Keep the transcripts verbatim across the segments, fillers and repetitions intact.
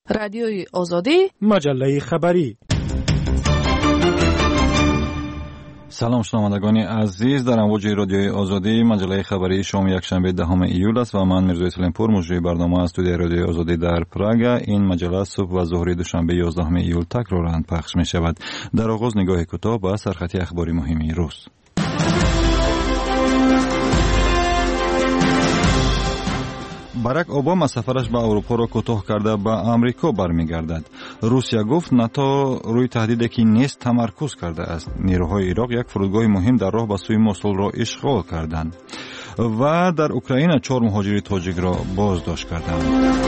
رادیوی آزادی، مجله خبری. سلام شنوندگان عزیز، در امواج رادیوی آزادی مجله خبری شام یکشنبه دهم ایول است و من میرزا سلیمپور مجری برنامه از استودیوی رادیوی آزادی در پراگ. این مجله صبح و ظهر دوشنبه یازدهم ایول تکرارا پخش می شود. در آغاز نگاه کوتاه به سرخطی اخباری مهمی روز. باراک اوباما سفرش به اروپا را کوتاه کرده به امریکا برمیگردد. روسیه گفت ناتو روی تهدیدی که نیست تمرکز کرده است. نیروهای عراق یک فرودگاه مهم در راه به سوی موسول را اشغال کردند و در اوکراین چهار مهاجر تاجیک را بازداشت کردند.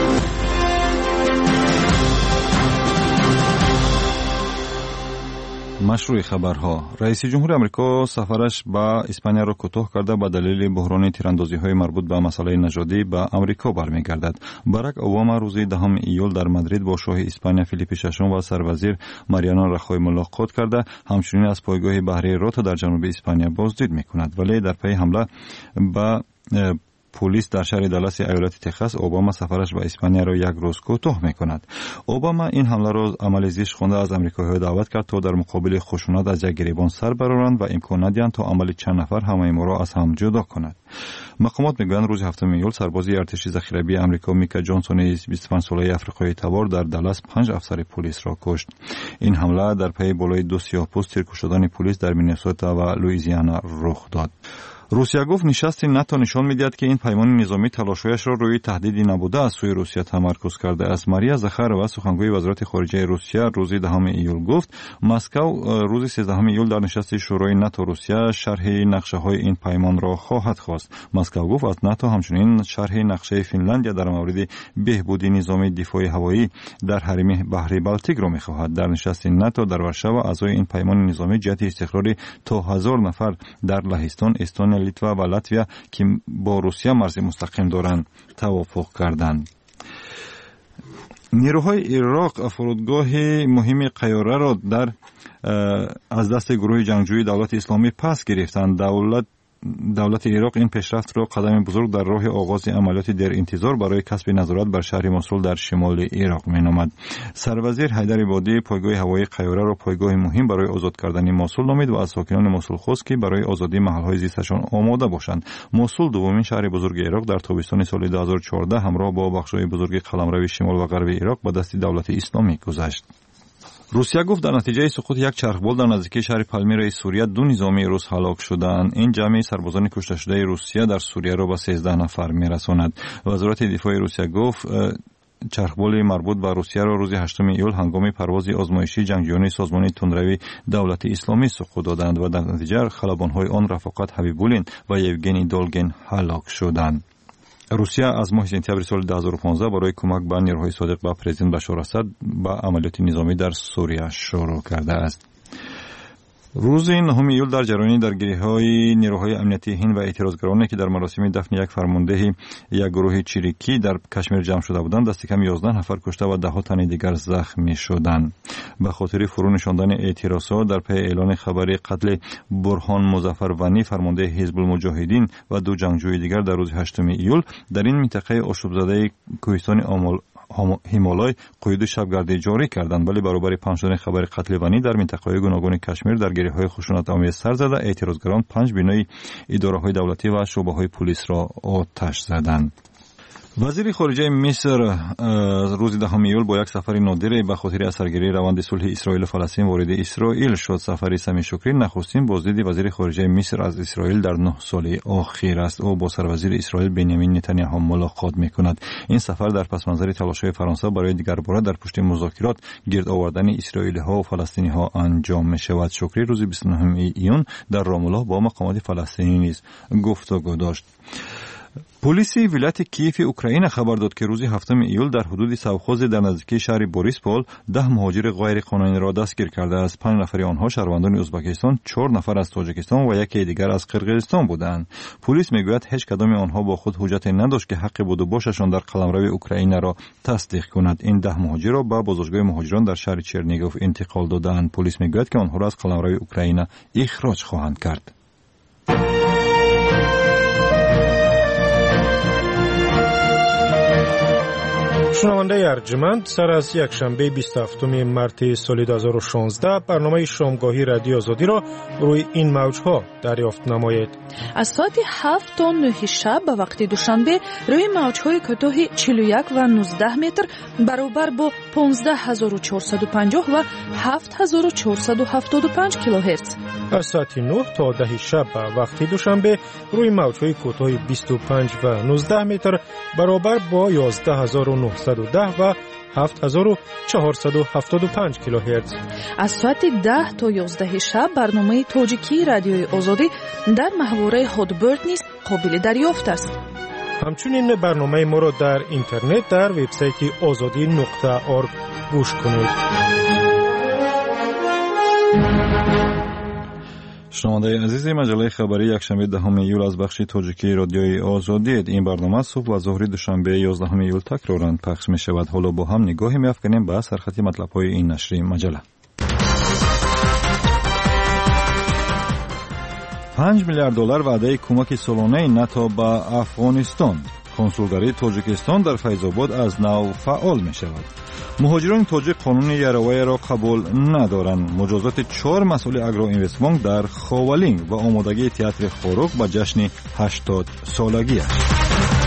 مشروع خبرها. رئیس جمهور آمریکا سفرش به اسپانیا را کوتاه کرده به دلیل بحران تیراندازی‌های مربوط به مسئله نژادی به آمریکا برمیگردد. باراک اوباما روز دهم ایول در مادرید با شاه اسپانیا فیلیپ ششم و سروزیر ماریانو راخوی ملاقات کرده، همچنین از پایگاه بحری روتا در جنوب اسپانیا بازدید می‌کند. ولی در پی حمله به پلیس در شهر دالاس ایالت تگزاس، اوباما سفرش به اسپانیا را یک روز کوتاه می‌کند. اوباما این حمله را عمل زشت خوانده از آمریکایی‌ها دعوت کرد تا در مقابل خشونت از یک گریبان سر برآورند و امکان ندهند تا عمل چند نفر همه ما را از هم جدا کند. مقامات میگویند روز هفتم ایول سربازی ارتش ذخیره‌ای آمریکا میکا جانسون بیست و پنج ساله آفریقایی تبار در دالاس پنج افسر پلیس را کشت. این حمله در پی بالای دو سیاه‌پوست تیر شدن پلیس در مینسوتا و لوئیزیانا رخ داد. روسیه گفت نشست ناتو نشان می‌دهد که این پیمان نظامی تلاش‌هایش را روی تهدیدی نبوده از سوی روسیه تمرکز کرده است. ماریا زخارova سخنگوی وزارت خارجه روسیه روز دهم ایول گفت مسکو روز سیزدهم ایول در نشست شورای ناتو روسیه شرح نقشه‌های این پیمان را خواهد خواست. مسکو گفت از ناتو همچنین شرح نقشه فنلاندیا در مورد بهبود نظام دفاع هوایی در حریم بحر بالتیک را می‌خواهد. در نشست ناتو در وارشاوا اعضای این پیمان نظامی جهت استقرار تا هزار نفر در لهستان، استونیا، لیتوا و لاتویا که با روسیه مرز مستقیم دارند توافق کردند. نیروهای عراق فرودگاه مهم قیاره را در از دست گروه جنگجوی دولت اسلامی پس گرفتند. دولت دولت عراق این پیشرفت را قدم بزرگ در راه آغاز عملیات در انتظار برای کسب نظارت بر شهر موسول در شمال عراق مینامد. سروزیر حیدر عبادی پایگاه هوایی قیاره را پایگاه مهم برای آزاد کردن موسول نامید و از ساکنان موسول خواست که برای آزادی محل‌های زیستشان آماده باشند. موسول دومین شهر بزرگ عراق در تابستان سال دو هزار و چهارده همراه با بخش‌های بزرگ قلمرو شمال و غرب عراق به دست دولت اسلامی گذشت. روسیه گفت در نتیجه سقوط یک چرخبال در نزدیکی شهر پالمیرای سوریه دو نظامی روس هلاک شدند. این جمع سربازان کشته شده روسیه در سوریه را به سیزده نفر میرساند. وزارت دفاع روسیه گفت چرخبال مربوط به روسیه را روز هشتم ایول هنگام پرواز آزمایشی جنگجویان سازمان تندروی دولت اسلامی سقوط دادند و در نتیجه خلبان‌های آن رفاقت حبیبولین و یوگنی دولگین هلاک شدند. روسیه از ماه سپتامبر سال دو هزار و پانزده برای کمک به نیروهای صادق به پرزیدنت بشار اسد به عملیات نظامی در سوریه شروع کرده است. روز نهم ایول در جریان درگیری‌های نیروهای امنیتی هند و اعتراضگرانی که در مراسم دفن یک فرمانده یک گروه چریکی در کشمیر جمع شده بودند دست کم یازده نفر کشته و ده تن دیگر زخمی شدند. به خاطر فرو نشاندن اعتراضات در پی اعلان خبر قتل برهان مظفروانی فرمانده حزب المجاهدین و دو جنگجوی دیگر در روز هشتم ایول در این منطقه آشوب زده کوهستان آمل هیمالای قید شبگردی جاری کردند، ولی برابر پنج شدن خبر قتل وانی در منطقه‌های گوناگون کشمیر درگیری‌های خشونت‌آمیز سر زده، اعتراضگران پنج بینای اداره‌های دولتی و شعبه‌های پلیس را آتش زدند. وزیر خارجه مصر روز دهم ایول با یک سفر نادر به خاطر اثرگیری روند صلح اسرائیل و فلسطین وارد اسرائیل شد. سفر سمی شکری نخستین بازدید وزیر خارجه مصر از اسرائیل در نه سال اخیر است. او با سروزیر اسرائیل بنیامین نتانیاهو ملاقات می‌کند. این سفر در پس منظر تلاش‌های فرانسه برای دیگرباره در پشت مذاکرات گرد آوردن اسرائیلی‌ها و فلسطینی‌ها انجام می‌شود. شکری روز بیست و نهم ایون در رام الله با مقامات فلسطینی نیز گفتگو داشت. پلیس ولایت کیف اوکراین خبر داد که روز هفتم ایول در حدود سوخوز در نزدیکی شهر بوریسپول ده مهاجر غیر قانونی را دستگیر کرده است. پنج نفر آنها شهروندان ازبکستان، چهار نفر از تاجیکستان و یکی دیگر از قرقیزستان بودند. پلیس میگوید هیچ کدام آنها با خود حجت نداشت که حق بود و باششان در قلمرو اوکراین را تصدیق کند. این ده مهاجر را به بازداشتگاه مهاجران در شهر چرنیگوف انتقال دادند. پلیس میگوید که آنها را از قلمرو اوکراین اخراج خواهند کرد. شنونده ارجمند، سر از یک شنبه بیست و هفتم مارس سال دو هزار و شانزده برنامه شامگاهی رادیو آزادی را روی این موجها دریافت نمایید. از ساعت هفت تا نه شب به وقت دوشنبه روی موجهای کوتاه چهل و یک و نوزده متر برابر با پانزده هزار و چهارصد و پنجاه و هفت هزار و چهارصد و هفتاد و پنج کیلوهرتز. از ساعت نه تا ده شب به وقت دوشنبه روی موجهای کوتاه بیست و پنج و نوزده متر برابر با یازده هزار و نهصد و ده و هفت هزار و چهارصد و هفتاد و پنج کیلوهرتز. از ساعت ده تا یازده شب برنامه تاجیکی رادیوی آزادی در محوره هادبرد نیز قابل دریافت است. همچنین برنامه ما را در اینترنت در وبسایت آزادی نقطه org گوش کنید. شنونده عزیز، مجله خبری یکشنبه دهم ایول از بخش تاجیکی رادیوی آزادی. این برنامه صبح و ظهر دوشنبه یازدهم ایول تکرارا پخش می شود. حالا با هم نگاهی می‌افکنیم به سرخط مطلب‌های این نشریه مجله. پنج میلیارد دلار وعده کمک سالانه ناتو به افغانستان. کنسولگری تاجیکستان در فیض آباد از نو فعال می شود. مهاجران تاجیک قانون یروای را قبول ندارند. مجازات چهار مسئول اگرو اینوستمنت در خاولینگ و آمادگی تئاتر خوروک به جشن هشتاد سالگی است.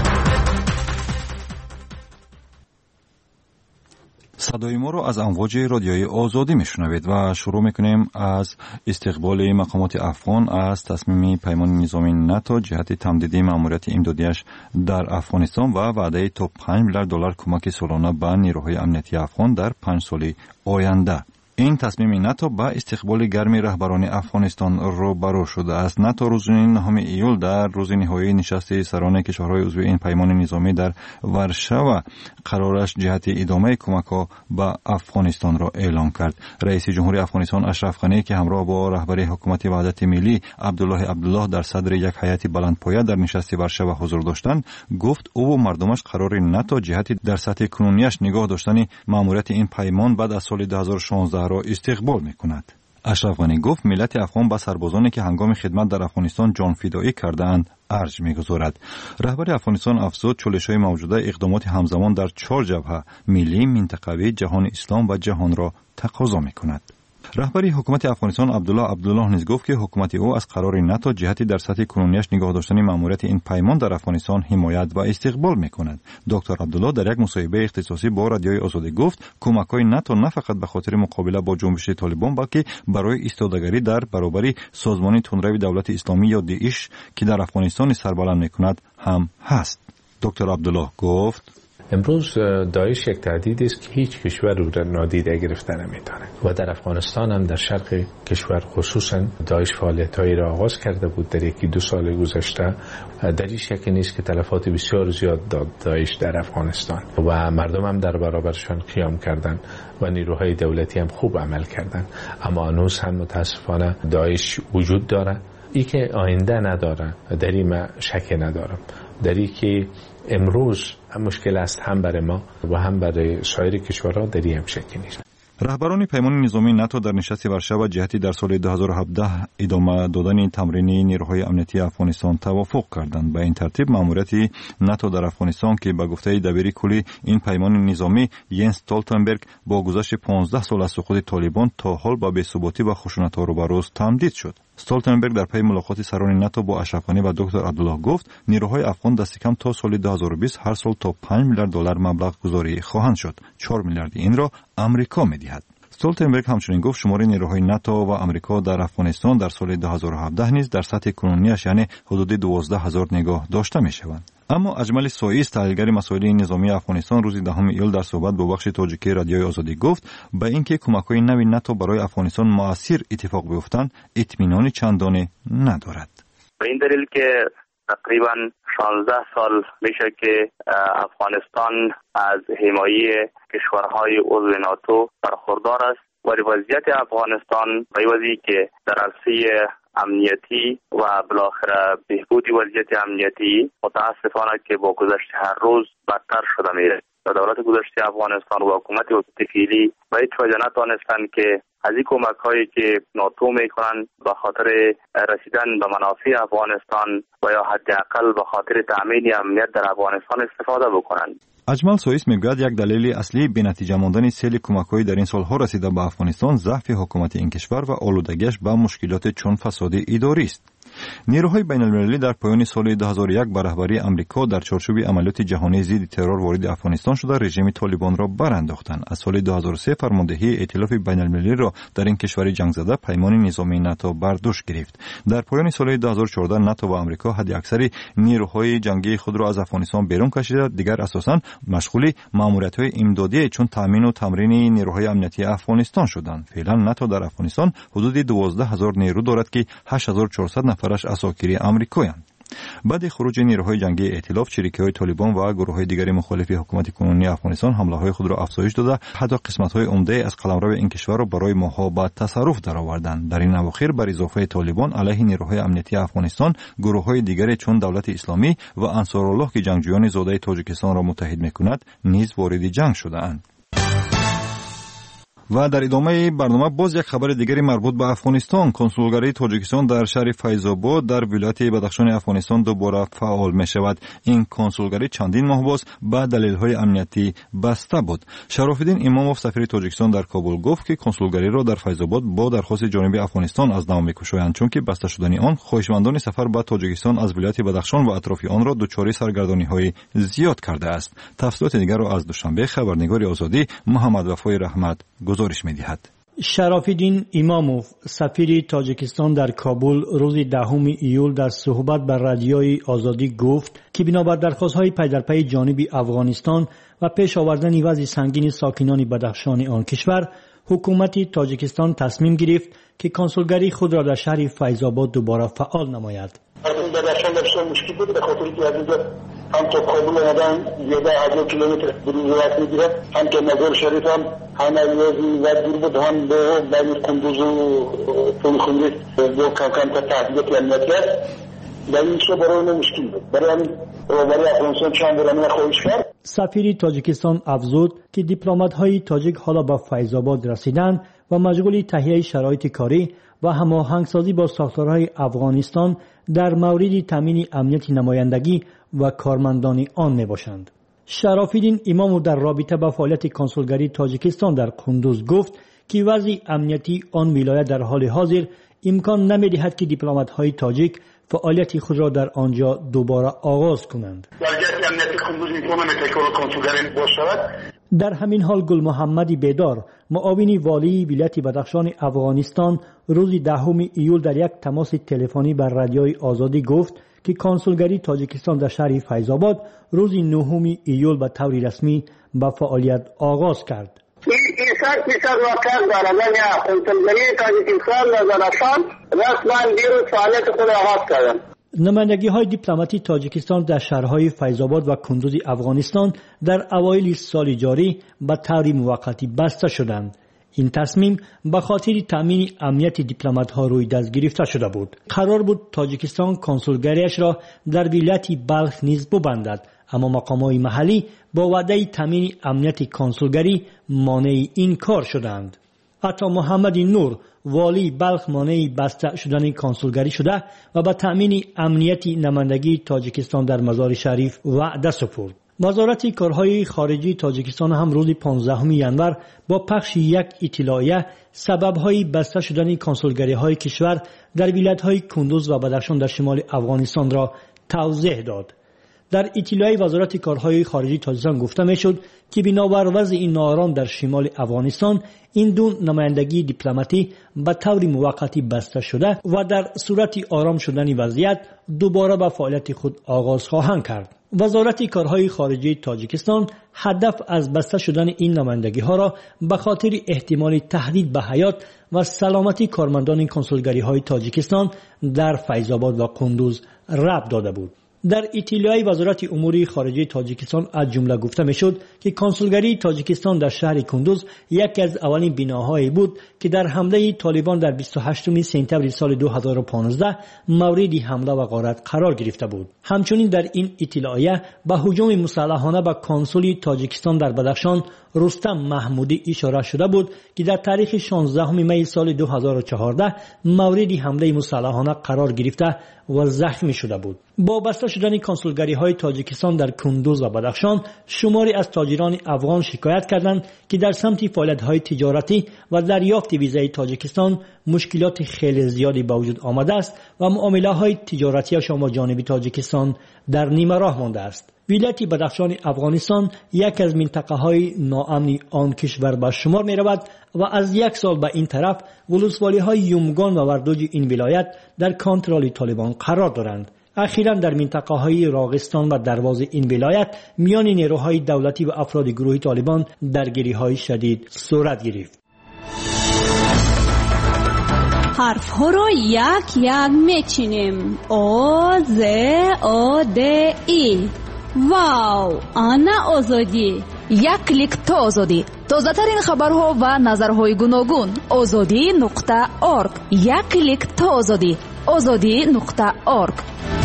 صدای ما را از امواج رادیوی آزادی میشنوید و شروع میکنیم از استقبال مقامات افغان از تصمیم پیمان نظامی ناتو جهت تمدید ماموریت امدادیش در افغانستان و وعده تا پنج میلیارد دلار کمک سالانه به نیروهای امنیتی افغان در پنج سال آینده. این تصمیم ناتو با استقبال گرمی رهبران افغانستان روبرو شده است. ناتو روز نهم ایول در روز نهایی نشست سران کشورهای عضو این پیمان نظامی در ورشو قرارش جهت ادامه کمک‌ها به افغانستان را اعلام کرد. رئیس جمهوری افغانستان اشرف غنی که همراه با رهبر حکومت وحدت ملی عبدالله عبدالله در صدر یک هیئت بلندپایه در نشست ورشو حضور داشتند، گفت او و مردمش قرار ناتو جهت در سطح کنونیش نگاه داشتن ماموریت این پیمان بعد از سال دو هزار و شانزده را استقبال می‌کند. اشرف غنی گفت ملت افغان با سربازانی که هنگام خدمت در افغانستان جان فدایی کرده‌اند ارج می‌گذارد. رهبر افغانستان افزود چالش‌های موجوده اقدامات همزمان در چهار جبهه ملی، منطقوی، جهان اسلام و جهان را تقاضا می‌کند. رهبر حکومت افغانستان عبدالله عبدالله نیز گفت که حکومت او از قرار ناتو جهتی در سطح کنونیش نگاه داشتن ماموریت این پیمان در افغانستان حمایت و استقبال می‌کند. دکتر عبدالله در یک مصاحبه اختصاصی با رادیوی آزادی گفت کمک‌های ناتو نه فقط به خاطر مقابله با جنبش طالبان بلکه برای ایستادگی در برابر سازمان تندروی دولت اسلامی یا داعش که در افغانستان سربلند می‌کند هم هست. دکتر عبدالله گفت امروز داعش یک تهدید است که هیچ کشور او را نادیده گرفته نمی‌داند و در افغانستان هم در شرق کشور خصوصا داعش فعالیت‌هایی را آغاز کرده بود در یکی دو سال گذشته. در این شک نیست که تلفات بسیار زیاد داد داعش در افغانستان و مردم هم در برابرشان قیام کردند و نیروهای دولتی هم خوب عمل کردند، اما هنوز هم متاسفانه داعش وجود داره. ای که آینده نداره در این من شک ندارم، در این که امروز مشکل است هم برای ما و هم برای سایر کشورها، در این هم شکی نیست. رهبران پیمان نظامی ناتو در نشست ورشو جهتی در سال دو هزار و هفده ادامه دادن تمرین نیروهای امنیتی افغانستان توافق کردند. به این ترتیب ماموریت ناتو در افغانستان که به گفته دبیر کلی این پیمان نظامی ینس استولتنبرگ با گذشت پانزده سال از سقوط طالبان تا حال با بی‌ثباتی و خشونت‌ها روبروست تمدید شد. استولتنبرگ در پی ملاقات سران ناتو با اشرف غنی و دکتر عبدالله گفت نیروهای افغان دست کم تا سال دو هزار و بیست هر سال تا پنج میلیارد دلار مبلغ گذاری خواهند شد. چهار میلیارد این را آمریکا می‌دهد. استولتنبرگ همچنین گفت شمار نیروهای ناتو و آمریکا در افغانستان در سال دو هزار و هفده نیز در سطح کنونیش یعنی حدود دوازده هزار نگاه داشته می‌شوند. اما اجمل سوئیس تحلیلگر مسائل نظامی افغانستان روز دهم ایول در صحبت با بخش تاجیکی رادیوی آزادی گفت به اینکه کمک‌های نوی ناتو برای افغانستان مؤثر اتفاق بیفتند اطمینان چندانی ندارد. به این دلیل که تقریباً شانزده سال میشه که افغانستان از حمایت کشورهای عضو ناتو برخوردار است، ولی وضعیت افغانستان به وضعی که در عرصه امنیتی و بالاخره بهبود وضعیت امنیتی متاسفانه که با گذشت هر روز بدتر شده میره. دولت گذشته افغانستان و حکومت فعلی به هیچ وجه نتوانستند که از این کمک هایی که ناتو میکنن به خاطر رسیدن به منافع افغانستان و یا حداقل به خاطر تامین امنیت در افغانستان استفاده بکنند. اجمل سوئیس میگوید یک دلیل اصلی بی‌نتیجه ماندن سیل کمک‌های در این سال‌ها رسیده به افغانستان ضعف حکومت این کشور و آلودگیش به مشکلات چون فساد اداری است. نیروهای بین‌المللی در پایان سال دو هزار و یک به رهبری آمریکا در چارچوب عملیات جهانی ضد ترور وارد افغانستان شده رژیم طالبان را برانداختند. از سال دو هزار و سه فرماندهی ائتلاف بین‌المللی را در این کشور جنگ زده پیمان نظامی ناتو برداشت گرفت. در پایان سال دو هزار و چهارده ناتو و آمریکا حداکثر نیروهای جنگی خود را از افغانستان بیرون کشیده، دیگر اساساً مشغول ماموریت‌های امدادی چون تامین و تمرین نیروهای امنیتی افغانستان شدند. فعلا ناتو در افغانستان حدود دوازده هزار نیرو دارد که هشت هزار و چهارصد نفرش اساکیر آمریکایند. بعد خروج نیروهای جنگی ائتلاف، چریکی‌های طالبان و گروه‌های دیگر مخالف حکومت کنونی افغانستان حمله‌های خود را افزایش داده، حتی قسمت‌های عمده از قلمرو این کشور را برای ماه‌ها به تصرف درآوردند. در این اواخر بر اضافه طالبان علیه نیروهای امنیتی افغانستان، گروه‌های دیگر چون دولت اسلامی و انصارالله که جنگجویان زاده تاجیکستان را متحد می‌کند، نیز وارد جنگ شده‌اند. و در ادامه برنامه باز یک خبر دیگری مربوط به افغانستان. کنسولگری تاجیکستان در شهر فیض‌آباد در ولایت بدخشان افغانستان دوباره فعال می شود. این کنسولگری چندین ماه باز به دلایل امنیتی بسته بود. شراف‌الدین اماموف سفیر تاجیکستان در کابل گفت که کنسولگری را در فیض‌آباد با درخواست جانب افغانستان از نو می‌گشایند، چون که بسته شدن آن خواهشمندان سفر به تاجیکستان از ولایت بدخشان و اطراف آن را دچار سرگردانی‌های زیاد کرده است. تفصیلات دیگر را از دوشنبه خبرنگار آزادی محمد وفای رحمت گزارش می‌دهد. شراف‌الدین اماموف سفیر تاجیکستان در کابل روز دهم ایول در صحبت با رادیوی آزادی گفت که بنابر درخواست‌های پی در پی جانب افغانستان و پیش آوردن وضع سنگین ساکنان بدخشان آن کشور، حکومت تاجیکستان تصمیم گرفت که کنسولگری خود را در شهر فیض‌آباد دوباره فعال نماید. بدخشان داشتن مشکل بود به خاطر اینکه از اینجا هم تا کابل آمدن زیاده هزار کیلومتر دور وقت میگیره، هم تا مزار شریف هم هم علیازی و دور بود، هم به بین کندوز و پولخونی با کم کم تا تحقیقات امنیتی است. در این چه برای ما مشکل بود. برای همین برای افغانستان چند برای خواهش کرد. سفیر تاجیکستان افزود که دیپلمات‌های تاجیک حالا به فیض‌آباد رسیدند و مشغول تهیه شرایط کاری و هماهنگسازی با ساختارهای افغانستان در مورد تامین امنیت نمایندگی و کارمندان آن میباشند. شراف‌الدین امامو در رابطه با فعالیت کنسولگری تاجیکستان در کندوز گفت که وضع امنیتی آن ولایت در حال حاضر امکان نمی‌دهد که دیپلمات‌های تاجیک فعالیت خود را در آنجا دوباره آغاز کنند. در همین حال گل محمدی بیدار، معاون والی ولایت بدخشان افغانستان، روز دهم ایول در یک تماس تلفنی بر رادیوی آزادی گفت که کنسولگری تاجیکستان در شهر فیض‌آباد روز نهم ایول به طور رسمی به فعالیت آغاز کرد. این سال پیشتر واقع دارد یا کنسولگری تاجیکستان در بدخشان رسما دیروز فعالیت خود آغاز کردند. نمایندگی های دیپلماتی تاجیکستان در شهرهای فیض‌آباد و کندوز افغانستان در اوایل سال جاری به طور موقتی بسته شدند. این تصمیم به خاطر تامین امنیت دیپلمات‌ها روی دست گرفته شده بود. قرار بود تاجیکستان کنسولگریش را در ولایت بلخ نیز ببندد، اما مقامات محلی با وعده تامین امنیت کنسولگری مانع این کار شدند. عطا محمد نور والی بلخ مانع بسته شدن کنسولگری شده و به تامین امنیت نمایندگی تاجیکستان در مزار شریف وعده سپرد. وزارت کارهای خارجی تاجیکستان هم روز پانزدهم ژانویه با پخش یک اطلاعیه سبب‌های بسته شدن کنسولگری‌های کشور در ولایت‌های کندوز و بدخشان در شمال افغانستان را توضیح داد. در اطلاعیه وزارت کارهای خارجی تاجیکستان گفته میشد که بنابر وضع این ناآرام در شمال افغانستان این دو نمایندگی دیپلماتی به طور موقتی بسته شده و در صورت آرام شدن وضعیت دوباره به فعالیت خود آغاز خواهند کرد. وزارت کارهای خارجی تاجیکستان هدف از بسته شدن این نمایندگی ها را به خاطر احتمال تهدید به حیات و سلامتی کارمندان کنسولگری های تاجیکستان در فیض‌آباد و کندوز ربط داده بود. در اطلاعیه وزارت امور خارجه تاجیکستان از جمله گفته میشد که کنسولگری تاجیکستان در شهر کندوز یکی از اولین بناهایی بود که در حمله طالبان در بیست و هشتم سپتامبر سال دو هزار و پانزده مورد حمله و غارت قرار گرفته بود. همچنین در این اطلاعیه به هجوم مسلحانه به کنسول تاجیکستان در بدخشان رستم محمودی اشاره شده بود که در تاریخ شانزدهم می سال دو هزار و چهارده مورد حمله مسلحانه قرار گرفته و زخمی شده بود. با بسته شدن کنسولگری های تاجیکستان در کندوز و بدخشان، شماری از تاجران افغان شکایت کردند که در سمت فعالیت های تجارتی و دریافت ویزای تاجیکستان مشکلات خیلی زیادی به وجود آمده است و معامله های تجارتیشان با جانب تاجیکستان در نیمه راه مانده است. ولایت بدخشان افغانستان یک از منطقه های ناامن آن کشور به شمار می رود و از یک سال به این طرف ولسوالی های یومگان و وردوج این ولایت در کنترل طالبان قرار دارند. اخیراً در منطقه های راغستان و دروازه این ولایت میان نیروهای دولتی و افراد گروه طالبان درگیری های شدید صورت گرفت. حرف ها رو یک یک میچینیم. او ز او د ای. واو، آنا آزادی. یک کلیک تا آزادی. تازه ترین خبرها و نظرهای گوناگون. آزادی نقطه اورگ. یک کلیک تا آزادی. آزادی نقطه اورگ.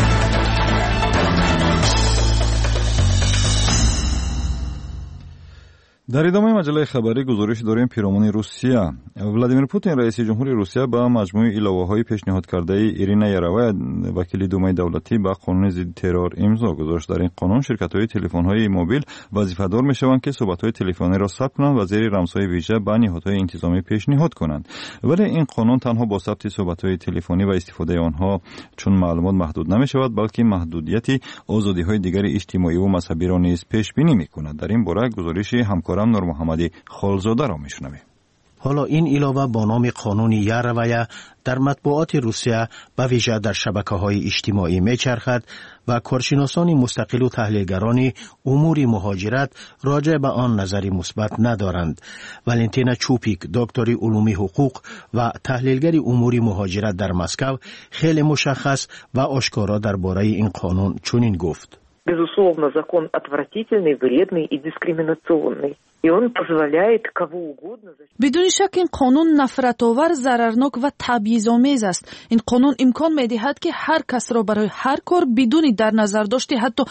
در ادامه مجله خبری گزارش داریم پیرامون روسیه. ولادیمیر پوتین رئیس جمهوری روسیه با مجموعه علاوه‌های پیشنهاد کرده ایرینا یارووا وکیل دومای دولتی با قانون ضد ترور امضا گذاشت. در این قانون شرکت‌های تلفن‌های موبیل وظیفه‌دار می‌شوند که صحبت‌های تلفنی را ثبت کنند و زیر رمزهای ویژه به نهادهای انتظامی پیشنهاد کنند. ولی این قانون تنها با ثبت صحبت‌های تلفنی و استفاده آنها چون معلومات محدود نمی‌شود، بلکه محدودیت آزادی‌های دیگر اجتماعی و مذهبی را نیز پیش بینی می‌کند. در این باره گزارش همکار نور محمدی خالزاده را میشنویم. حالا این علاوه با نام قانون یارووا در مطبوعات روسیه به ویژه در شبکه‌های اجتماعی میچرخد و کارشناسان مستقل و تحلیلگران امور مهاجرت راجع به آن نظری مثبت ندارند. والنتینا چوپیک، دکتری علوم حقوق و تحلیلگر امور مهاجرت در مسکو، خیلی مشخص و آشکارا درباره این قانون چنین گفت: Безусловно, закон отвратительный, вредный и дискриминационный. И он позволяет кого угодно... بدون شک این قانون نفرت‌آور، ضررناک و تبعیض‌آمیز است. این قانون امکان می‌دهد که هر کس را برای هر کار بدون در نظر داشته حتی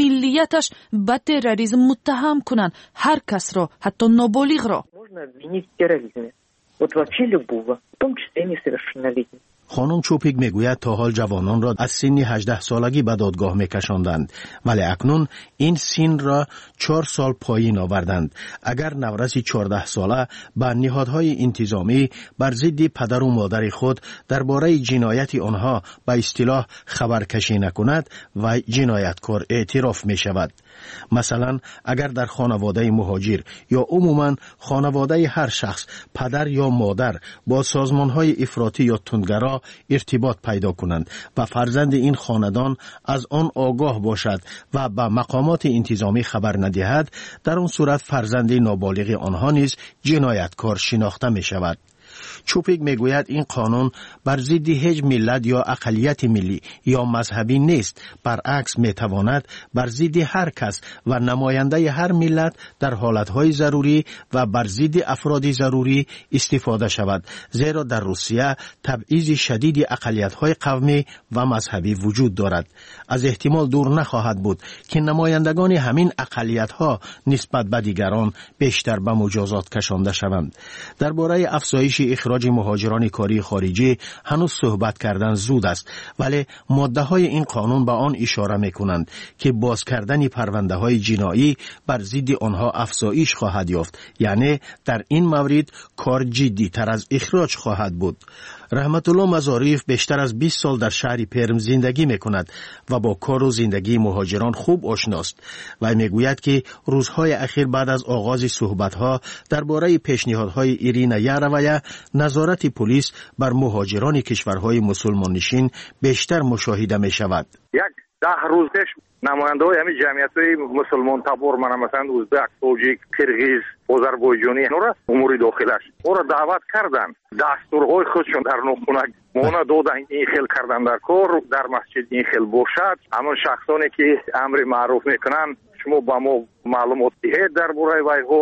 ملیتش به تروریسم متهم کنند. هر کس را، حتی نابالغ را. Можно обвинить в терроризме. Вот вообще любого, в том числе несовершеннолетних. خانم چوپیک میگوید تا حال جوانان را از سن هجده سالگی به دادگاه میکشاندند، ولی اکنون این سن را چهار سال پایین آوردند. اگر نورس چهارده ساله به نهادهای انتظامی بر ضد پدر و مادر خود درباره جنایت آنها به اصطلاح خبرکشی نکند و جنایتکار اعتراف می شود. مثلا اگر در خانواده مهاجر یا عموما خانواده هر شخص پدر یا مادر با سازمانهای افراطی یا تندگرا ارتباط پیدا کنند و فرزند این خاندان از آن آگاه باشد و به مقامات انتظامی خبر ندهد، در آن صورت فرزند نابالغ آنها نیز جنایتکار شناخته می شود. چوپیک میگوید این قانون بر ضد هیچ ملت یا اقلیت ملی یا مذهبی نیست، برعکس میتواند بر ضد هر کس و نماینده هر ملت در حالتهای ضروری و بر ضد افراد ضروری استفاده شود، زیرا در روسیه تبعیض شدید اقلیت‌های قومی و مذهبی وجود دارد. از احتمال دور نخواهد بود که نمایندگان همین اقلیت‌ها نسبت به دیگران بیشتر به مجازات کشانده شوند. درباره افزایش اخراج مهاجران کاری خارجی هنوز صحبت کردن زود است، ولی ماده های این قانون به آن اشاره می کنند که باز کردن پرونده های جنایی بر ضد آنها افزایش خواهد یافت، یعنی در این مورد کار جدی تر از اخراج خواهد بود. رحمت الله مزاریف بیشتر از بیست سال در شهر پرم زندگی می کند و با کار و زندگی مهاجران خوب آشناست و می گوید که روزهای اخیر بعد از آغاز صحبت‌ها درباره پیشنهادهای ایرینا یارووا نظارت پلیس بر مهاجران کشورهای مسلمان نشین بیشتر مشاهده می شود. یک ده روز پیش نماینده های همین جمعیت های مسلمان تبار من مثلا ازبک، توجیک، کرغیز، آذربایجانی نورا امور داخلش او را دعوت کردند، دستورهای خودشون در نخونک مونا دادن این خیل کردن در کار در مسجد این خیل باشد. همون شخصانی که امر معروف میکنن شما با ما معلومات دهید درباره ویها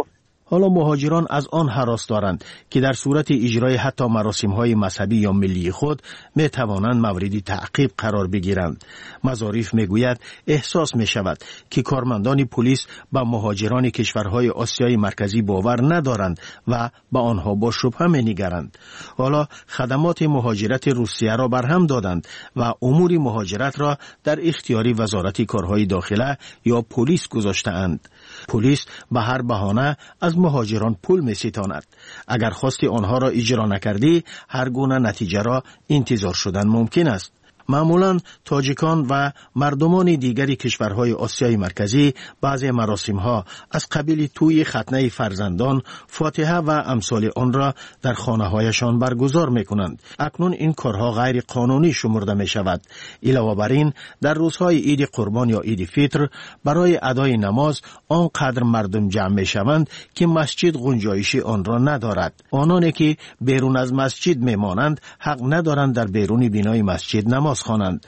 حالا مهاجران از آن هراس دارند که در صورت اجرای حتی مراسم‌های مذهبی یا ملی خود می توانند مورد تعقیب قرار بگیرند. مظاریف میگوید احساس می شود که کارمندان پلیس به مهاجران کشورهای آسیای مرکزی باور ندارند و به آنها با شبهه می نگرند. حالا خدمات مهاجرت روسیه را برهم دادند و امور مهاجرت را در اختیار وزارت کارهای داخله یا پلیس گذاشته‌اند. پلیس به هر بهانه از مهاجران پول می ستاند. اگر خواستی آنها را اجرا نکردی، هر گونه نتیجه را انتظار شدن ممکن است. معمولاً تاجیکان و مردمان دیگری کشورهای آسیای مرکزی بعضی مراسم‌ها از قبیل توی ختنه فرزندان، فاتحه و امثال آن را در خانه‌هایشان برگزار می‌کنند. اکنون این کارها غیر قانونی شمرده می‌شود. علاوه بر این، در روزهای عید قربان یا عید فطر برای ادای نماز آنقدر مردم جمع می‌شوند که مسجد گنجایش آن را ندارد. آنانی که بیرون از مسجد می‌مانند حق ندارند در بیرون بینای مسجد نماز خوانند.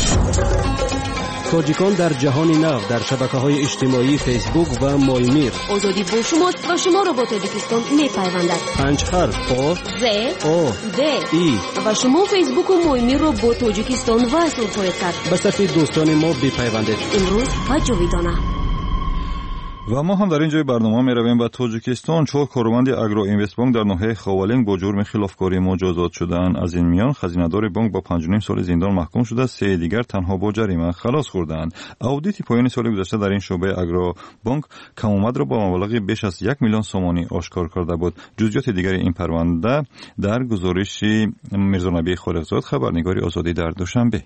تاجیکان در جهان نو در شبکه‌های اجتماعی فیسبوک و مایمیر. آزادی با شماست و شما را با تاجیکستان می‌پیوندد. پنج حرف آ ز آ د ای و شما فیسبوک و مایمیر را با تاجیکستان وصل خواهید کرد. به صفحه دوستان ما بپیوندید. امروز و جاویدانه. و ما هم در اینجای برنامه می رویم به تاجیکستان. چهار کارمند اگرو اینوست بانک در ناحیه خوالنگ با جرم خلافکاری مجازات شدند. از این میان خزینه‌دار بانک با پنج و نیم سال زندان محکوم شده، سه دیگر تنها با جریمه خلاص خوردند. اودیت پایان سال گذشته در این شعبه اگرو بانک کم‌آمد را با مبلغ بیش از یک میلیون سومانی آشکار کرده بود. جزئیات دیگر این پرونده در گزارش میرزانبی خالقزاد، خبرنگار آزادی در دوشنبه.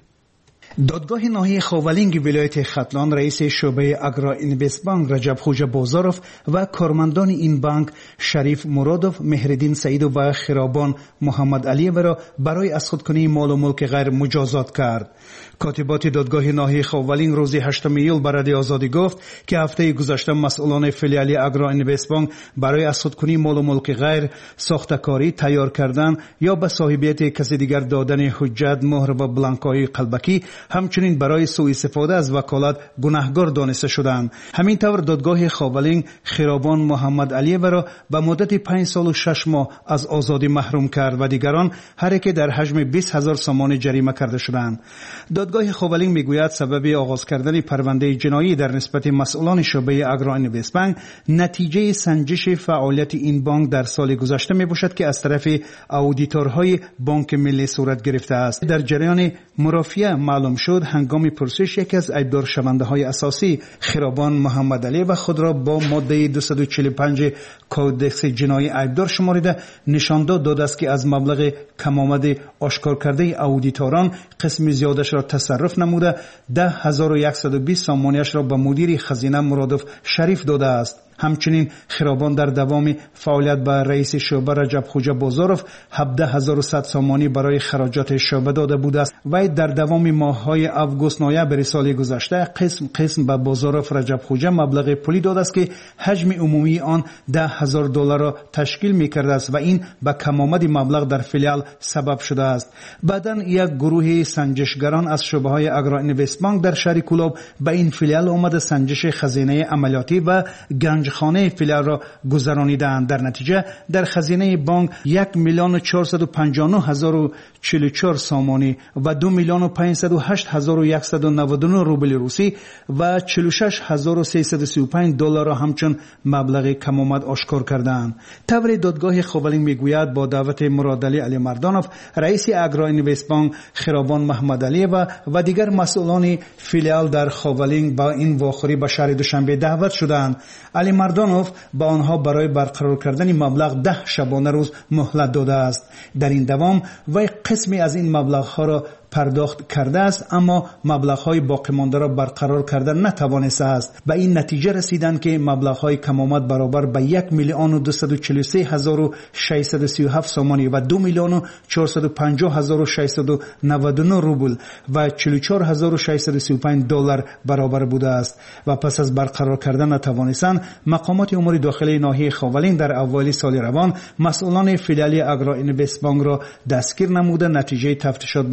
دادگاه ناحیه خاولینگ ولایت ختلان رئیس شعبه اگرا اینوست بانک رجب خوجا بازاروف و کارمندان این بانک شریف مرادوف، مهردین سعید و خرابان محمد علی را برای از خودکنی مال و ملک غیر مجازات کرد. کاتبات دادگاه ناحیه خاولینگ روز هشتم ایول به رادیو آزادی گفت که هفته گذشته مسئولان فیلیال اگرا اینوست بانک برای از خودکنی مال و ملک غیر ساختکاری، تیار کردن یا به صاحبیت کسی دیگر دادن حجت، مهر و بلانک‌های قلبکی، همچنین برای سوء استفاده از وکالت گناهکار دانسته شدند. همین طور دادگاه خاولینگ خرابان محمد علی را به مدت پنج سال و شش ماه از آزادی محروم کرد و دیگران هر یک در حجم بیست هزار سومان جریمه کرده شدند. دادگاه خاولینگ میگوید سبب آغاز کردن پرونده جنایی در نسبت مسئولان شعبه اگرا اینوست بانک نتیجه سنجش فعالیت این بانک در سال گذشته میباشد که از طرف اودیتورهای بانک ملی صورت گرفته است. در جریان مرافعه معلوم شد هنگام پرسش یکی از ایبدار شونده های اساسی خرابان محمد علی و خود را با ماده دویست و چهل و پنج کودکس جنایی ایبدار شماریده نشان داد است که از مبلغ کم آمد آشکار کرده اودیتوران قسم زیادش را تصرف نموده ده هزار و صد و بیست سامانیش را به مدیر خزینه مرادوف شریف داده است. همچنین خرابان در دوام فعالیت به رئیس شعبه رجب خوجا بازاروف هفده هزار و صد سامانی برای خراجات شعبه داده بوده است و در دوام ماه‌های آگوست نوامبر سال گذشته قسم قسم به بازاروف رجب خوجا مبلغ پولی داده است که حجم عمومی آن ده هزار دلار را تشکیل می‌کرده است و این به کم‌آمد مبلغ در فیلیال سبب شده است. بعداً یک گروه سنجشگران از شعبه‌های اگرا اینوست بانک در شهر کولاب به این فیلیال آمده سنجش خزینه عملیاتی و خانه فیلیال را گذرانیدند. در نتیجه در خزینه بانک یک میلیون و چهارصد و پنجاه و نه هزار و چهل و چهار سامانی و دو میلیون و پانصد و هشت هزار و صد و نود و نه روبل روسی و چهل و شش هزار و سیصد و سی و پنج دلار را همچون مبلغ کم آمد آشکار کردند. طور دادگاه خاولینگ میگوید با دعوت مراد علی علی مردانوف رئیس اگرا اینوست بانک خرابان محمد علی و و دیگر مسئولان فیلیال در خاولینگ با این واخوری به شهر دوشنبه دعوت شدند. علی مردانوف با آنها برای برقرار کردن مبلغ ده شبانه روز مهلت داده است. در این دوام وی قسمی از این مبلغ ها را پرداخت کرده است اما مبلغ‌های باقی مانده را برقرار کردن نتوانسته است. به این نتیجه رسیدند که مبلغ‌های کم آمد برابر به یک میلیون و دویست و چهل و سه هزار و ششصد و سی و هفت سامانی و دو میلیون و چهارصد و پنجاه هزار و ششصد و نود و نه روبل و چهل و چهار هزار و ششصد و سی و پنج دلار برابر بوده است و پس از برقرار کردن نتوانستند مقامات امور داخلی ناحیه خاولین در اوایل سال روان مسئولان فیلیال اگرا اینوست بانک را دستگیر نموده. نتیجه تفتیشات به دادستان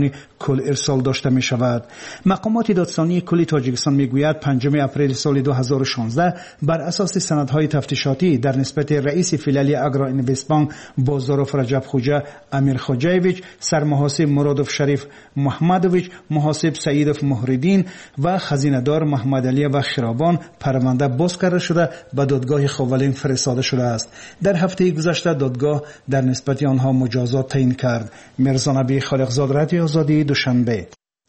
میان کل ارسال داشته می شود. مقامات دادستانی کل تاجیکستان می گوید پنجم اپریل سال دو هزار و شانزده بر اساس سندهای تفتیشاتی در نسبت رئیس فیلالی اگرا اینوستبانک بازاروف رجب خوجه امیر خوجایویچ، سرمحاسب مرادوف شریف محمدویچ، محاسب سعیدوف مهردین و خزینه‌دار محمد علی و خیرابان پرونده باز کرده شده به دادگاه خوالین فرستاده شده است. در هفته گذشته دادگاه در نسبت آنها مجازات تعیین کرد. میرزا نبی خالقزاد، رادیو آزادی، دوشنبه.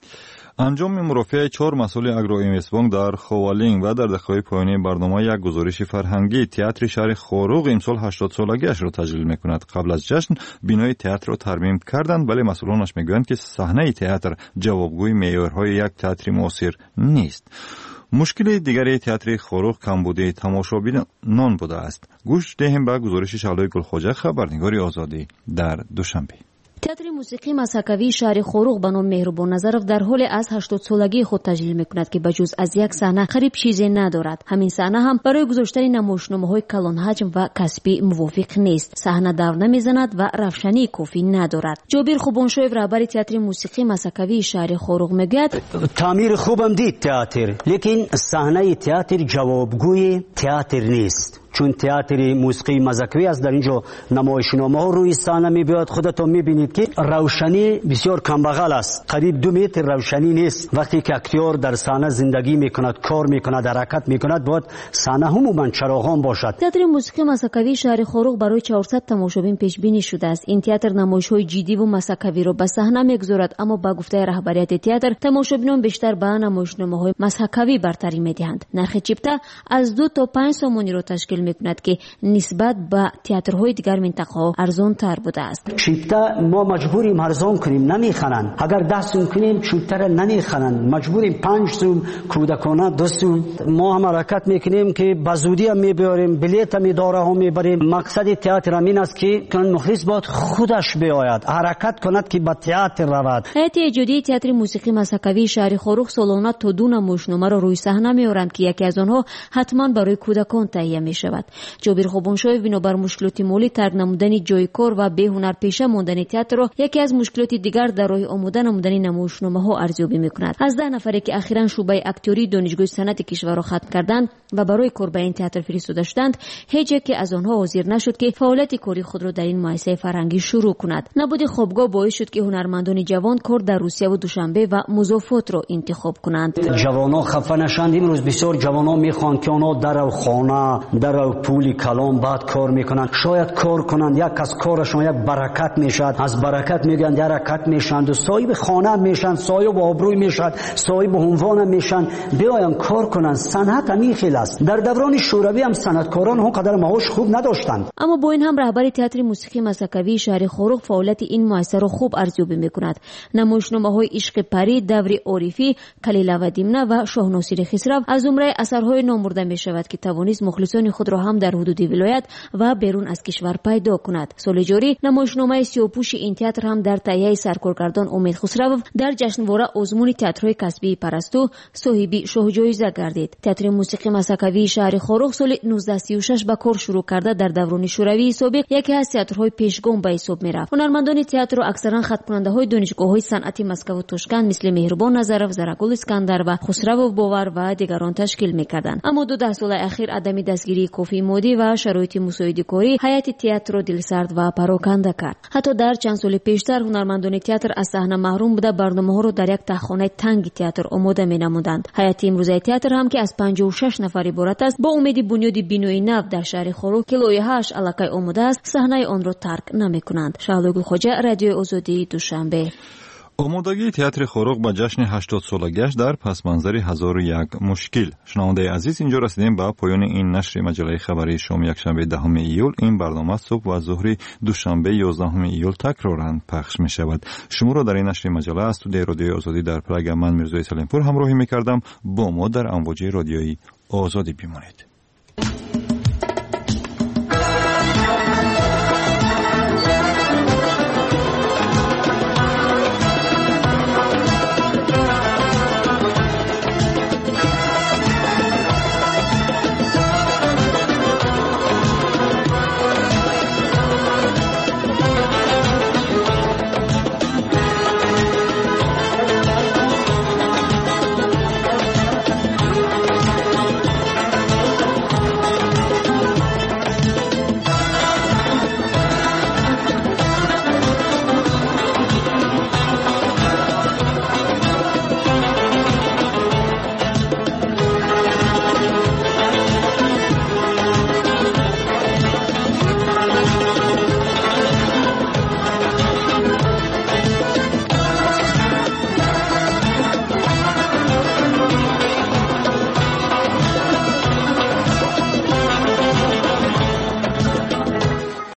انجام مرافعه چهار مسئول اگرو اینوستبانک در خوالینگ و در دقایق پایانی برنامه یک گزارش فرهنگی تئاتر شهر خوروغ امسال هشتاد سالگیش را تجلیل می‌کند. قبل از جشن بینای تئاتر را ترمیم کردند، ولی مسئولانش میگویند که صحنه تئاتر جوابگوی معیارهای یک تئاتر معاصر نیست. مشکل دیگری تئاتر خوروغ کمبود تماشابینان بوده است. گوش دهیم به گزارش شعله گلخواجه، خبرنگار آزادی، در دوشنبه. تئاتر موسیقی مسکوی شهر خوروغ به نام مهربان نظرов در حال از هشتاد سالگی خود تجلیل میکند که بجز از یک صحنه قریب چیزی ندارد. همین صحنه هم برای گذاشتن نمایشنامه‌های کلان حجم و کسبی موافق نیست. صحنه دور نمیزند و روشنی کافی ندارد. جابر خوبانشویف رهبر تئاتر موسیقی مسکوی شهر خوروغ میگوید تعمیر خوبم دید تئاتر، لیکن صحنه تئاتر جوابگوی تئاتر نیست. چون تئاتر موسیقی مزکوی است، در اینجا نمایشنامه ها روی صحنه میبیاد. خودتون میبینید که روشنی بسیار کمبغل است، قریب دو متر روشنی نیست. وقتی که اکتور در صحنه زندگی میکند، کار میکند، حرکت میکند، باید صحنه عموما چراغان باشد. تئاتر موسیقی مسکوی شهر خوروغ برای چهارصد تماشابین پیش بینی شده است. این تئاتر نمایش‌های جدی و مسکوی را به صحنه میگذارد، اما با گفته رهبریت تئاتر تماشابینان بیشتر به نمایشنامه‌های مسکوی برتری میدهند. نرخ چیپتا از دو تا پنج سومانی را تشکیل میکند که نسبت به تئاترهای دیگر منطقه‌ها ارزان تر بوده است. چیپتا ما مجبوریم ارزان کنیم، نمیخرند. اگر ده سوم کنیم چیپتا را نمیخرند، مجبوریم پنج سوم، کودکانه دو سوم. ما هم حرکت میکنیم که بزودی هم میبریم، بلیط هم اداره ها میبریم. مقصد تئاتر همین است که مخلص باید خودش بیاید، حرکت کند که به تئاتر رود. هیئت ایجادی تئاتر موسیقی مسکوی شهر خوروغ سالانه تا دو نمایشنامه را روی صحنه میآورند که یکی از آنها حتما برای کودکان تهیه میشود. جابر خوبانشویف بنابر مشکلات مالی، ترک نمودن جای کار و بی هنر پیشه ماندن تئاتر را یکی از مشکلات دیگر در راه آماده نمودن نمایشنامه‌ها ارزیابی می‌کند. از ده نفری که اخیراً شعبه اکتوری دانشگاه صنعت کشور را ختم کردند و برای کار به این تئاتر فرستاده شدند، هیچ یک از آنها حاضر نشد که فعالیت کاری خود را در این مؤسسه فرهنگی شروع کند. نبود خوابگاه باعث شد که هنرمندان جوان کار در روسیه و دوشنبه و مضافات را انتخاب کنند. جوانان خفه نشند. امروز بسیار جوانان میخوان که آنها در خانه، در پول کلام بعد کار میکنند. شاید کار کنند، یک از کارشون یک برکت میشد، از برکت میگن یک حرکت میشند و صاحب خانه میشن، صاحب آبروی میشن، صاحب عنوان میشن. بیاین کار کنند. صنعت همین خیلی است. در دوران شوروی هم صنعتکاران هم قدر معاش خوب نداشتند. اما با این هم رهبر تئاتر موسیقی مسکوی شهر خوروغ فعالیت این مؤسسه را خوب ارزیابی میکند. نمایشنامه‌های عشق پری، دور عارفی، کلیله و دیمنه و شاه ناصر خسرو از جمله اثرهای نامبرده میشود که توانست مخلصان خود را هم در حدود ولایت و بیرون از کشور پیدا کند. سال جاری نمایشنامه سیاه‌پوش این تئاتر هم در تهیه سرکارگردان امید خسرو در جشنواره آزمون تئاترهای کسبی پرستو صاحب شاه جایزه گردید. تئاتر موسیقی مسکوی شهر خوروغ سال نوزده سی و شش با کار شروع کرده در دوران شوروی سابق یکی از تئاترهای پیشگام به حساب میرفت. هنرمندان تئاتر را اکثرا ختم کننده‌های دانشگاه‌های صنعتی مسکو و توشکند مثل مهربان نظرов، زرگل اسکندر و خسرو باور و دیگران تشکیل می‌کردند. اما دو ده سال اخیر عدم دستگیری کافی مادی و شرایط مساعد کاری حیات تئاتر را دلسرد و پراکنده کرد. حتی در چند سال پیشتر هنرمندان تئاتر از صحنه محروم بوده برنامه‌ها را در یک تخانه تنگ تئاتر آماده می‌نمودند. حیات امروزی تئاتر هم که از پنجاه و شش نفر عبارت است، با امید بنیاد بینایی نو در شهر خوروغ که لایحه‌اش الکی آماده است، صحنه آن را ترک نمی‌کنند. شعله گلخواجه، رادیو آزادی، دوشنبه. آمادگی تئاتر خوروغ با جشن هشتاد سالگیش در پس منظر هزار و یک مشکل. شنونده عزیز، اینجا رسیدیم به پایان این نشر مجله خبری شام یکشنبه دهم ایول. این برنامه صبح و ظهر دوشنبه یازدهم ایول تکرارا پخش می شود. شما را در این نشر مجله از استودیوی رادیو آزادی در پراگ من میرزا سلیمپور همراهی می کردم. با ما در امواج رادیویی آزادی بمانید.